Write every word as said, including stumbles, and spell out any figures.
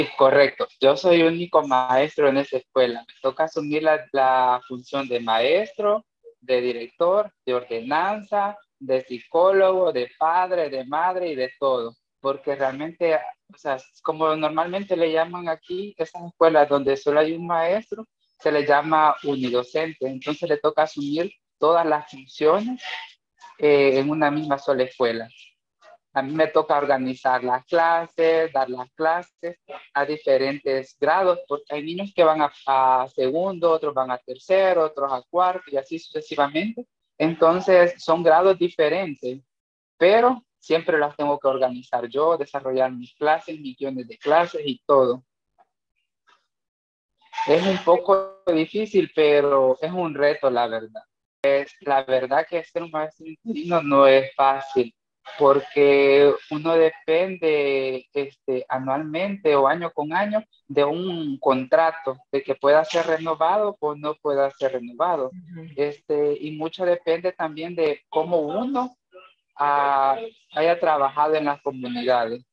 Correcto, yo soy único maestro en esa escuela. Me toca asumir la, la función de maestro, de director, de ordenanza, de psicólogo, de padre, de madre y de todo. Porque realmente, o sea, como normalmente le llaman aquí, esas escuelas donde solo hay un maestro, se le llama unidocente. Entonces le toca asumir todas las funciones eh, en una misma sola escuela. A mí me toca organizar las clases, dar las clases a diferentes grados, porque hay niños que van a, a segundo, otros van a tercero, otros a cuarto y así sucesivamente. Entonces son grados diferentes, pero siempre las tengo que organizar yo, desarrollar mis clases, mis guiones de clases y todo. Es un poco difícil, pero es un reto, la verdad. La verdad que ser un maestro interino no es fácil porque uno depende este, anualmente o año con año de un contrato, de que pueda ser renovado o no pueda ser renovado. Este, y mucho depende también de cómo uno ah, haya trabajado en las comunidades.